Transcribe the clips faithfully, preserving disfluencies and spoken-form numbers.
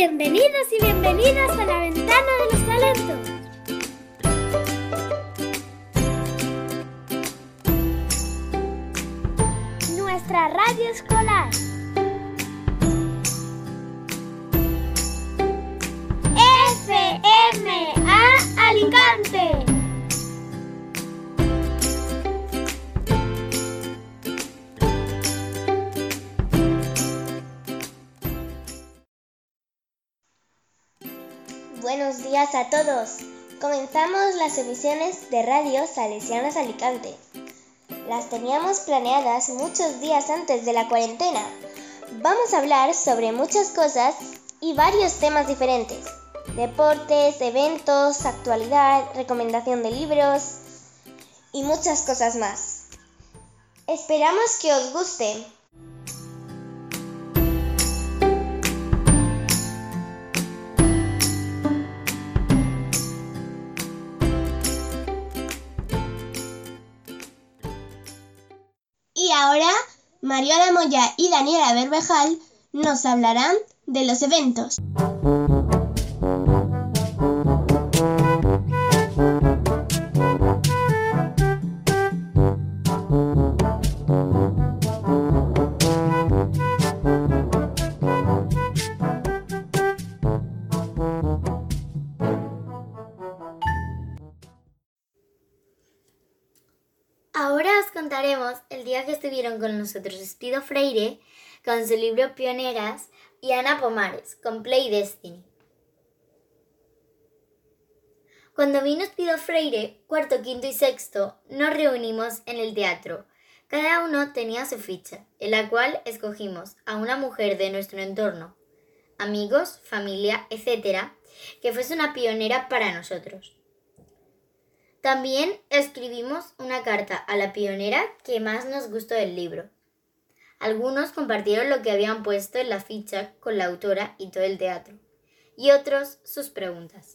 Bienvenidos y bienvenidas a la ventana de los talentos. Nuestra radio escolar. F M A Alicante. Buenos días a todos. Comenzamos las emisiones de Radio Salesianos Alicante. Las teníamos planeadas muchos días antes de la cuarentena. Vamos a hablar sobre muchas cosas y varios temas diferentes. Deportes, eventos, actualidad, recomendación de libros y muchas cosas más. Esperamos que os guste. Y ahora, Mariola Moya y Daniela Berbejal nos hablarán de los eventos. Ahora os contaremos el día que estuvieron con nosotros Espido Freire con su libro Pioneras y Ana Pomares con Play Destiny. Cuando vino Espido Freire, cuarto, quinto y sexto, nos reunimos en el teatro. Cada uno tenía su ficha, en la cual escogimos a una mujer de nuestro entorno, amigos, familia, etcétera, que fuese una pionera para nosotros. También escribimos una carta a la pionera que más nos gustó del libro. Algunos compartieron lo que habían puesto en la ficha con la autora y todo el teatro, y otros sus preguntas.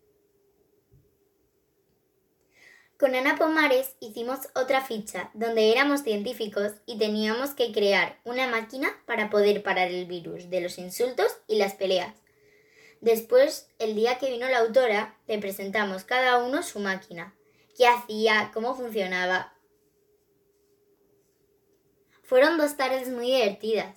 Con Ana Pomares hicimos otra ficha donde éramos científicos y teníamos que crear una máquina para poder parar el virus de los insultos y las peleas. Después, el día que vino la autora, le presentamos cada uno su máquina, qué hacía, cómo funcionaba. Fueron dos tardes muy divertidas.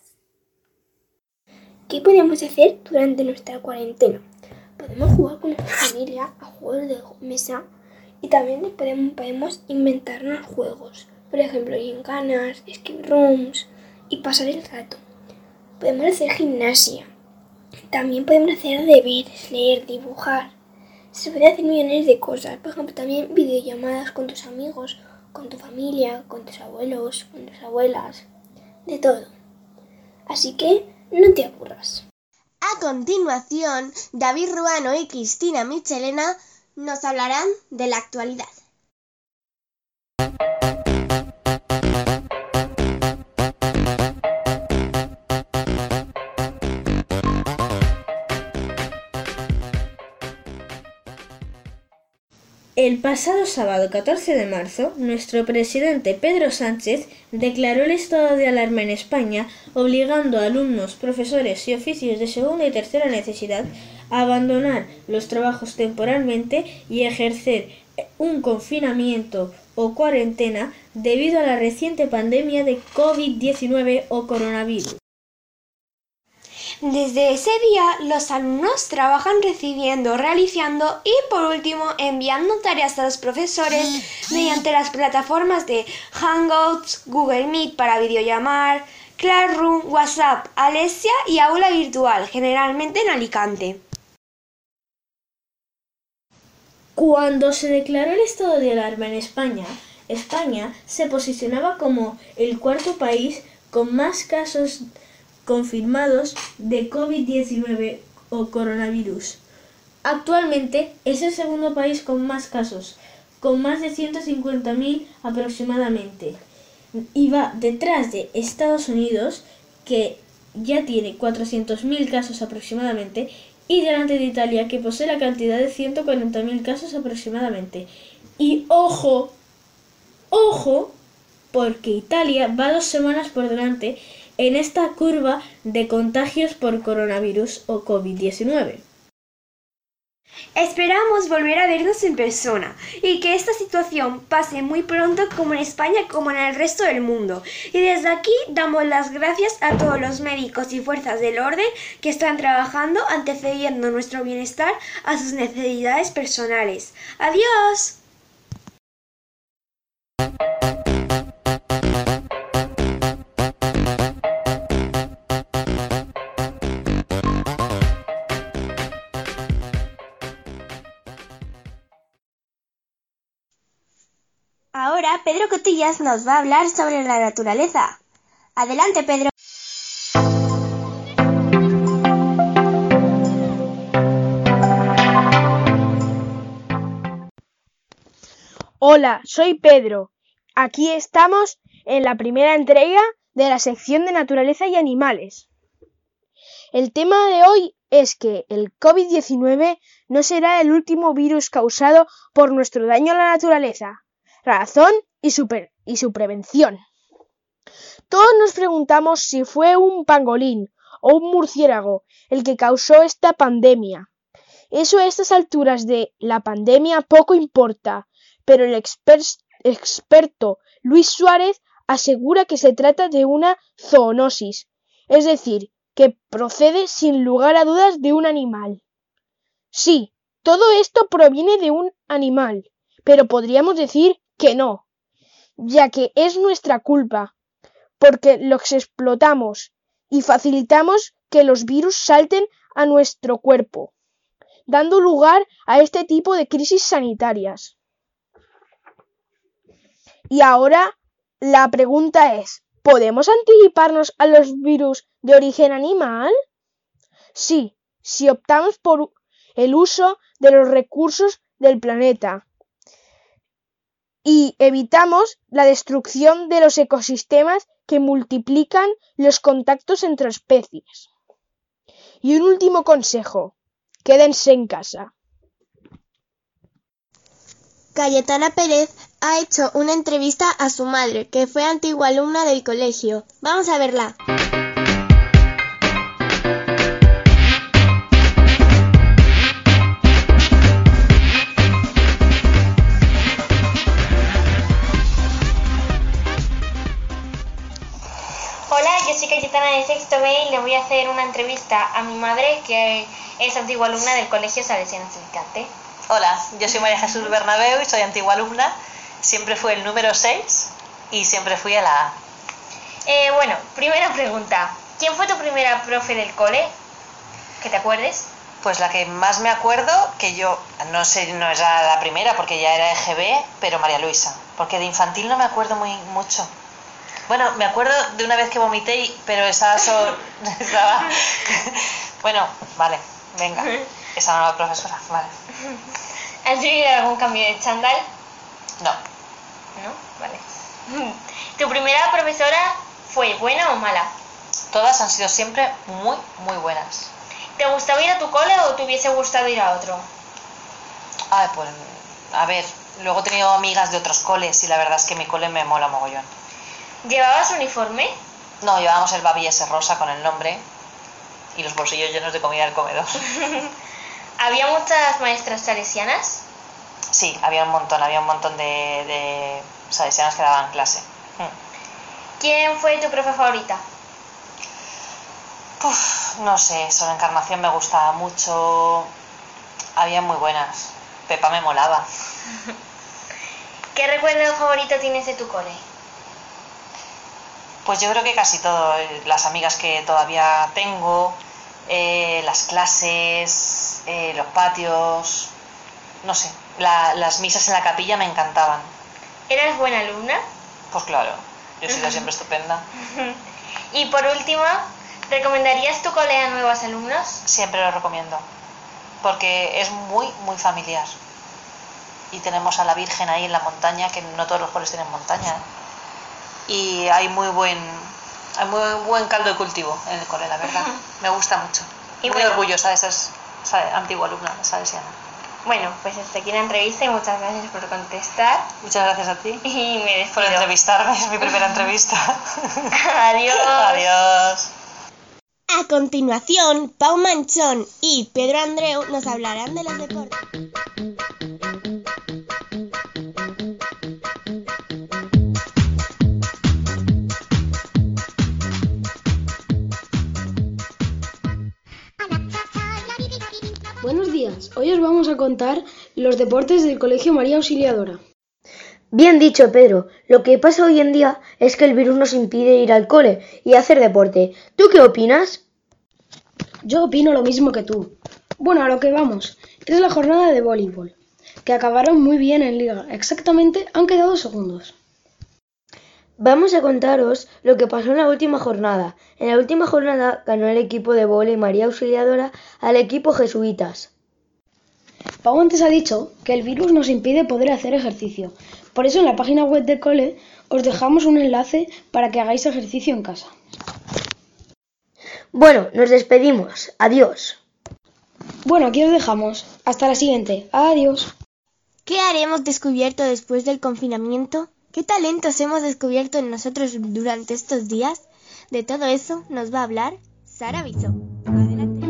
¿Qué podemos hacer durante nuestra cuarentena? Podemos jugar con nuestra familia a juegos de mesa y también podemos, podemos inventarnos juegos. Por ejemplo, gincanas, escape rooms y pasar el rato. Podemos hacer gimnasia. También podemos hacer deberes, leer, dibujar. Se puede hacer millones de cosas. Por ejemplo, también videollamadas con tus amigos, con tu familia, con tus abuelos, con tus abuelas. De todo. Así que no te aburras. A continuación, David Ruano y Cristina Michelena nos hablarán de la actualidad. El pasado sábado catorce de marzo, nuestro presidente Pedro Sánchez declaró el estado de alarma en España, obligando a alumnos, profesores y oficios de segunda y tercera necesidad a abandonar los trabajos temporalmente y ejercer un confinamiento o cuarentena debido a la reciente pandemia de COVID diecinueve o coronavirus. Desde ese día, los alumnos trabajan recibiendo, realizando y, por último, enviando tareas a los profesores mediante las plataformas de Hangouts, Google Meet para videollamar, Classroom, WhatsApp, Alexia y Aula Virtual, generalmente en Alicante. Cuando se declaró el estado de alarma en España, España se posicionaba como el cuarto país con más casos confirmados de COVID diecinueve o coronavirus. Actualmente es el segundo país con más casos, con más de ciento cincuenta mil aproximadamente, y va detrás de Estados Unidos, que ya tiene cuatrocientos mil casos aproximadamente, y delante de Italia, que posee la cantidad de ciento cuarenta mil casos aproximadamente. Y ojo, ojo, porque Italia va dos semanas por delante en esta curva de contagios por coronavirus o COVID diecinueve. Esperamos volver a vernos en persona y que esta situación pase muy pronto como en España como en el resto del mundo. Y desde aquí damos las gracias a todos los médicos y fuerzas del orden que están trabajando antecediendo nuestro bienestar a sus necesidades personales. ¡Adiós! Ahora Pedro Cotillas nos va a hablar sobre la naturaleza. Adelante, Pedro. Hola, soy Pedro. Aquí estamos en la primera entrega de la sección de Naturaleza y Animales. El tema de hoy es que el COVID diecinueve no será el último virus causado por nuestro daño a la naturaleza. Razón y su, pre- y su prevención. Todos nos preguntamos si fue un pangolín o un murciélago el que causó esta pandemia. Eso a estas alturas de la pandemia poco importa, pero el exper- experto Luis Suárez asegura que se trata de una zoonosis, es decir, que procede sin lugar a dudas de un animal. Sí, todo esto proviene de un animal, pero podríamos decir que no, ya que es nuestra culpa, porque los explotamos y facilitamos que los virus salten a nuestro cuerpo, dando lugar a este tipo de crisis sanitarias. Y ahora la pregunta es, ¿podemos anticiparnos a los virus de origen animal? Sí, si optamos por el uso de los recursos del planeta y evitamos la destrucción de los ecosistemas que multiplican los contactos entre especies. Y un último consejo, quédense en casa. Cayetana Pérez ha hecho una entrevista a su madre, que fue antigua alumna del colegio. Vamos a verla. Hola, yo soy Cayetana de sexto B y le voy a hacer una entrevista a mi madre, que es antigua alumna del Colegio Salesianos de Alicante. Hola, yo soy María Jesús Bernabeu y soy antigua alumna. Siempre fui el número seis y siempre fui a la A. Eh, bueno, primera pregunta. ¿Quién fue tu primera profe del cole? ¿Que te acuerdes? Pues la que más me acuerdo, que yo, no sé, no era la primera porque ya era E G B, pero María Luisa. Porque de infantil no me acuerdo muy mucho. Bueno, me acuerdo de una vez que vomité, pero esa so... estaba... Bueno, vale, venga. Esa no era la profesora, vale. ¿Has vivido algún cambio de chándal? No. ¿No? Vale. ¿Tu primera profesora fue buena o mala? Todas han sido siempre muy, muy buenas. ¿Te gustaba ir a tu cole o te hubiese gustado ir a otro? Ay, pues, a ver, luego he tenido amigas de otros coles y la verdad es que mi cole me mola mogollón. ¿Llevabas uniforme? No, llevábamos el babi ese rosa con el nombre y los bolsillos llenos de comida del comedor. ¿Había muchas maestras salesianas? Sí, había un montón, había un montón de, de salesianas que daban clase. ¿Quién fue tu profe favorita? Uf, no sé, Sor Encarnación me gustaba mucho, había muy buenas, Pepa me molaba. ¿Qué recuerdo favorito tienes de tu cole? Pues yo creo que casi todo, las amigas que todavía tengo, eh, las clases, eh, los patios, no sé, la, las misas en la capilla me encantaban. ¿Eras buena alumna? Pues claro, yo he sido siempre estupenda. Y por último, ¿recomendarías tu cole a nuevos alumnos? Siempre lo recomiendo, porque es muy, muy familiar. Y tenemos a la Virgen ahí en la montaña, que no todos los coles tienen montaña, ¿eh? Y hay muy buen hay muy buen caldo de cultivo en el cole, la verdad. Me gusta mucho. Y muy bueno, orgullosa de ser antigua alumna salesiana. Bueno, pues hasta aquí la entrevista y muchas gracias por contestar. Muchas gracias a ti Y me despido. por entrevistarme, es mi primera entrevista. Adiós. Adiós. A continuación, Pau Manchón y Pedro Andreu nos hablarán de los deportes. Buenos días, hoy os vamos a contar los deportes del Colegio María Auxiliadora. Bien dicho, Pedro. Lo que pasa hoy en día es que el virus nos impide ir al cole y hacer deporte. ¿Tú qué opinas? Yo opino lo mismo que tú. Bueno, a lo que vamos. Es la jornada de voleibol, que acabaron muy bien en liga. Exactamente han quedado segundos. Vamos a contaros lo que pasó en la última jornada. En la última jornada ganó el equipo de vóley María Auxiliadora al equipo Jesuitas. Pau antes ha dicho que el virus nos impide poder hacer ejercicio. Por eso en la página web del cole os dejamos un enlace para que hagáis ejercicio en casa. Bueno, nos despedimos. Adiós. Bueno, aquí os dejamos. Hasta la siguiente. Adiós. ¿Qué haremos descubierto después del confinamiento? ¿Qué talentos hemos descubierto en nosotros durante estos días? De todo eso nos va a hablar Sara Bisó. Adelante.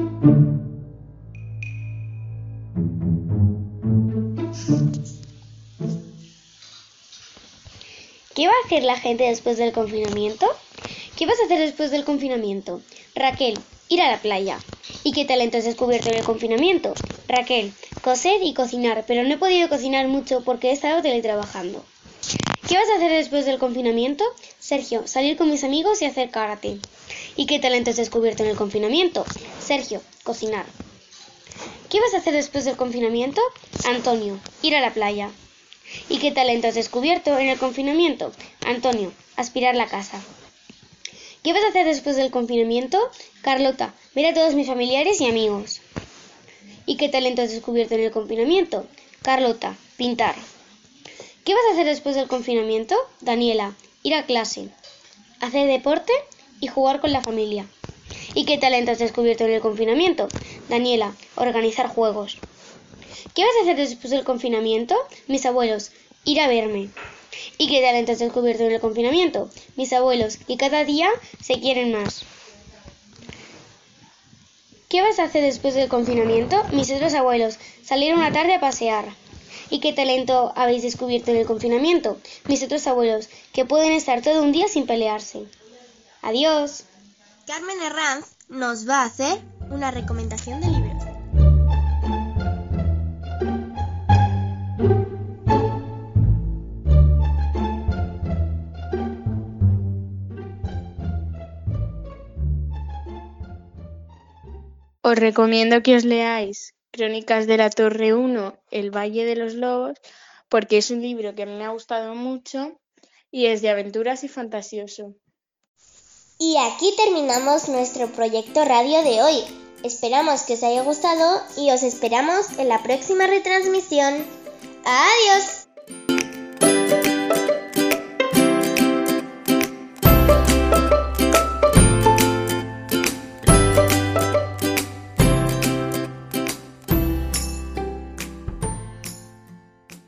¿Qué va a hacer la gente después del confinamiento? ¿Qué vas a hacer después del confinamiento? Raquel, ir a la playa. ¿Y qué talento has descubierto en el confinamiento? Raquel, coser y cocinar, pero no he podido cocinar mucho porque he estado teletrabajando. ¿Qué vas a hacer después del confinamiento? Sergio, salir con mis amigos y hacer karate. ¿Y qué talento has descubierto en el confinamiento? Sergio, cocinar. ¿Qué vas a hacer después del confinamiento? Antonio, ir a la playa. ¿Y qué talento has descubierto en el confinamiento? Antonio, aspirar la casa. ¿Qué vas a hacer después del confinamiento? Carlota, ver a todos mis familiares y amigos. ¿Y qué talento has descubierto en el confinamiento? Carlota, pintar. ¿Qué vas a hacer después del confinamiento? Daniela, ir a clase, hacer deporte y jugar con la familia. ¿Y qué talento has descubierto en el confinamiento? Daniela, organizar juegos. ¿Qué vas a hacer después del confinamiento? Mis abuelos, ir a verme. ¿Y qué talento has descubierto en el confinamiento? Mis abuelos, que cada día se quieren más. ¿Qué vas a hacer después del confinamiento? Mis otros abuelos, salir una tarde a pasear. ¿Y qué talento habéis descubierto en el confinamiento? Mis otros abuelos, que pueden estar todo un día sin pelearse. Adiós. Carmen Herranz nos va a hacer una recomendación de libros. Os recomiendo que os leáis Crónicas de la Torre uno, El Valle de los Lobos, porque es un libro que a mí me ha gustado mucho y es de aventuras y fantasioso. Y aquí terminamos nuestro proyecto radio de hoy. Esperamos que os haya gustado y os esperamos en la próxima retransmisión. ¡Adiós!